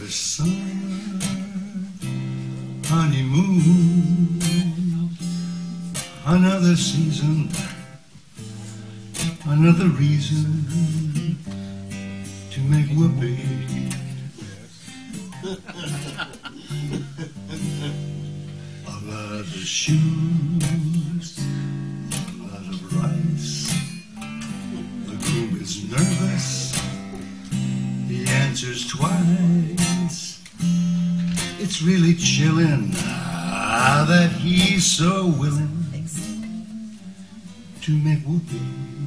Another summer honeymoon, another season, another reason to make whoopee. A lot of shoes, a lot of rice. The groom is nervous, he answers twice. It's really chillin' that he's so willing to make whoopee.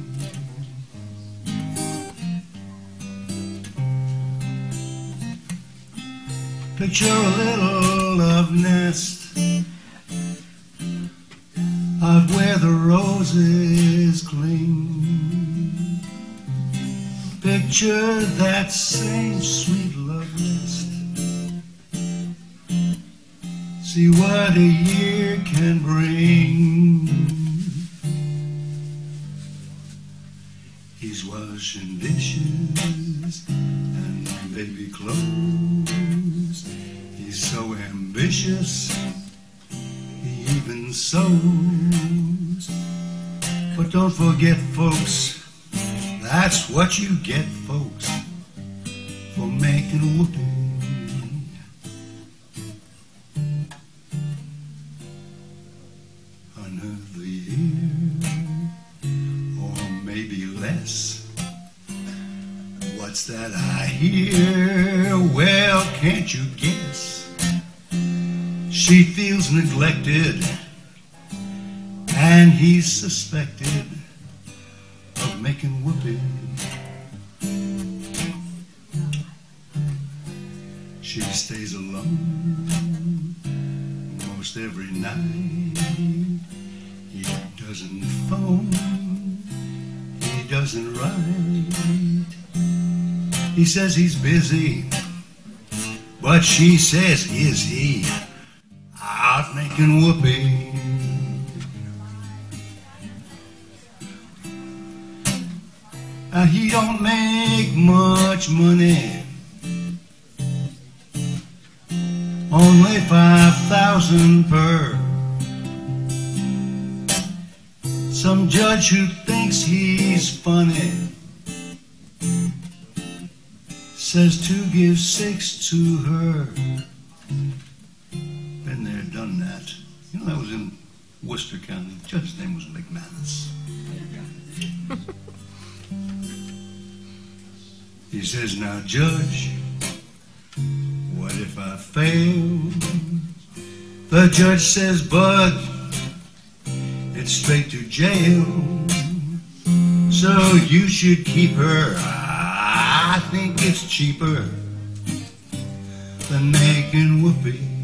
Picture a little love nest out where the roses cling. Picture that same sweet love nest. See what a year can bring. He's washing dishes and baby clothes. He's so ambitious, he even sews. But don't forget, folks, that's what you get, folks, for making whoopee. Another year, or maybe less. What's that I hear? Well, can't you guess? She feels neglected, and he's suspected of making whoopee. She stays alone most every night. He doesn't phone, he doesn't write. He says he's busy, but she says, is he out making whoopee? He don't make much money, only 5,000 per. Some judge who thinks he's funny says to give 6 to her. Been there, done that. You know, that was in Worcester County. The judge's name was McManus. He says, now, Judge, what if I fail? The judge says, Bud, it's straight to jail. So you should keep her. I think it's cheaper than making whoopee.